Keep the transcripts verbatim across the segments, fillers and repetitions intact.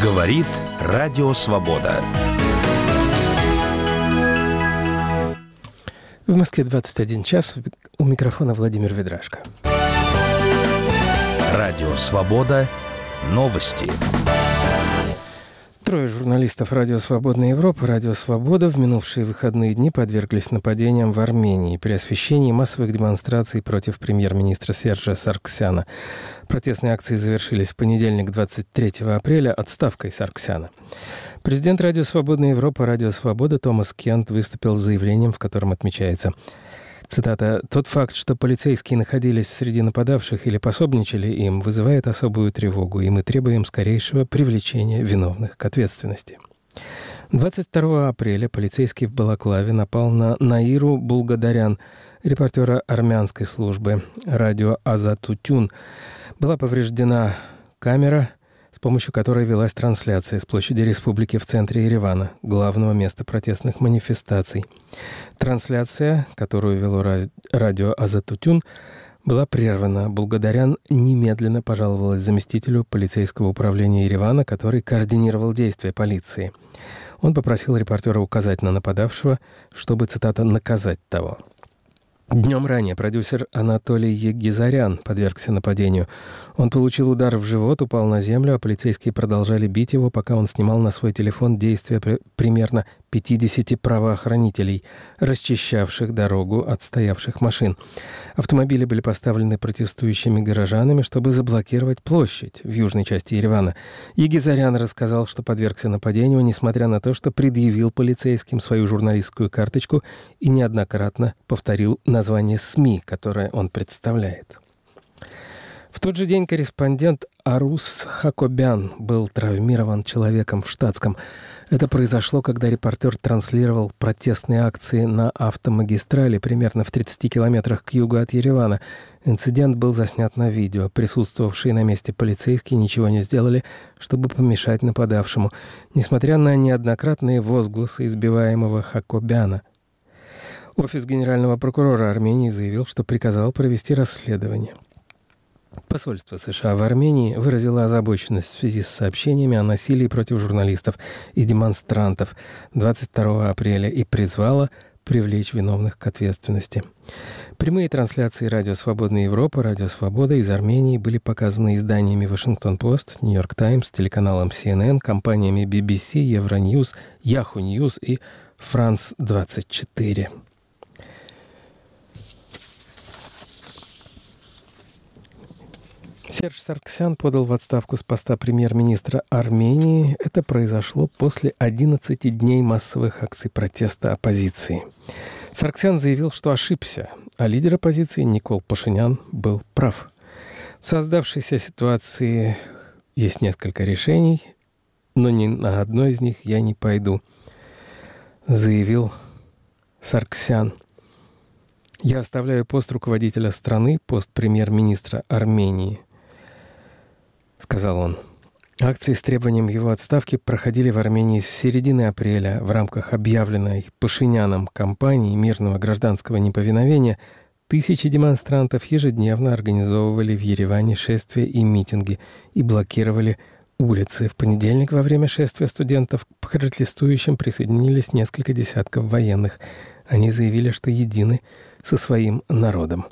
Говорит Радио Свобода. В Москве двадцать один час. У микрофона Владимир Ведрашко. Радио Свобода. Новости. Трое журналистов Радио Свободная Европа, Радио Свобода в минувшие выходные дни подверглись нападениям в Армении при освещении массовых демонстраций против премьер-министра Сержа Саргсяна. Протестные акции завершились в понедельник, двадцать третьего апреля, отставкой Саргсяна. Президент Радио Свободная Европа, Радио Свобода Томас Кент выступил с заявлением, в котором отмечается, цитата, «Тот факт, что полицейские находились среди нападавших или пособничали им, вызывает особую тревогу, и мы требуем скорейшего привлечения виновных к ответственности». двадцать второго апреля полицейский в Балаклаве напал на Наиру Булгадарян, репортера армянской службы радио Азатутюн. Была повреждена камера, с помощью которой велась трансляция с площади Республики в центре Еревана, главного места протестных манифестаций. Трансляция, которую вело радио Азатутюн, была прервана. Булгадарян немедленно пожаловалась заместителю полицейского управления Еревана, который координировал действия полиции. Он попросил репортера указать на нападавшего, чтобы, цитата, «наказать того». Днем ранее продюсер Анатолий Егизарян подвергся нападению. Он получил удар в живот, упал на землю, а полицейские продолжали бить его, пока он снимал на свой телефон действия при- примерно пятидесяти правоохранителей, расчищавших дорогу от стоявших машин. Автомобили были поставлены протестующими горожанами, чтобы заблокировать площадь в южной части Еревана. Егизарян рассказал, что подвергся нападению, несмотря на то, что предъявил полицейским свою журналистскую карточку и неоднократно повторил название СМИ, которое он представляет. В тот же день корреспондент Арус Хакобян был травмирован человеком в штатском. Это произошло, когда репортер транслировал протестные акции на автомагистрали примерно в тридцати километрах к югу от Еревана. Инцидент был заснят на видео. Присутствовавшие на месте полицейские ничего не сделали, чтобы помешать нападавшему, несмотря на неоднократные возгласы избиваемого Хакобяна. Офис генерального прокурора Армении заявил, что приказал провести расследование. Посольство США в Армении выразило озабоченность в связи с сообщениями о насилии против журналистов и демонстрантов двадцать второго апреля и призвало привлечь виновных к ответственности. Прямые трансляции Радио Свободная Европа, Радио Свобода из Армении были показаны изданиями Вашингтон-Пост, Нью-Йорк Таймс, телеканалом си эн эн, компаниями би би си, Евроньюз, Яху Ньюс и Франс двадцать четыре. Серж Саргсян подал в отставку с поста премьер-министра Армении. Это произошло после одиннадцати дней массовых акций протеста оппозиции. Саргсян заявил, что ошибся, а лидер оппозиции Никол Пашинян был прав. В создавшейся ситуации есть несколько решений, но ни на одно из них я не пойду, заявил Саргсян. Я оставляю пост руководителя страны, пост премьер-министра Армении, сказал он. Акции с требованием его отставки проходили в Армении с середины апреля в рамках объявленной Пашиняном кампании мирного гражданского неповиновения. Тысячи демонстрантов ежедневно организовывали в Ереване шествия и митинги и блокировали улицы. В понедельник во время шествия студентов к протестующим присоединились несколько десятков военных. Они заявили, что едины со своим народом.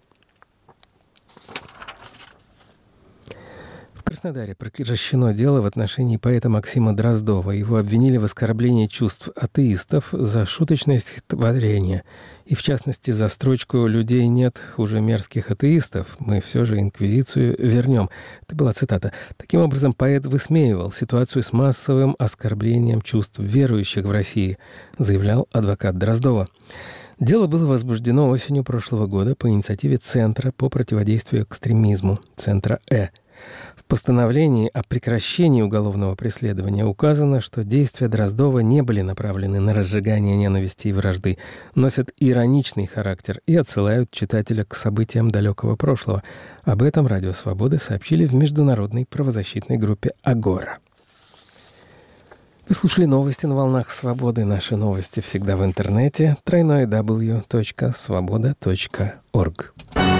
В Краснодаре прекращено дело в отношении поэта Максима Дроздова. Его обвинили в оскорблении чувств атеистов за шуточное стихотворение. И, в частности, за строчку «Людей нет хуже мерзких атеистов. Мы все же инквизицию вернем». Это была цитата. Таким образом, поэт высмеивал ситуацию с массовым оскорблением чувств верующих в России, заявлял адвокат Дроздова. Дело было возбуждено осенью прошлого года по инициативе Центра по противодействию экстремизму, Центра Э. В постановлении о прекращении уголовного преследования указано, что действия Дроздова не были направлены на разжигание ненависти и вражды, носят ироничный характер и отсылают читателя к событиям далекого прошлого. Об этом Радио Свободы сообщили в международной правозащитной группе «Агора». Вы слушали новости на волнах Свободы. Наши новости всегда в интернете. дабл ю дабл ю дабл ю точка свобода точка орг.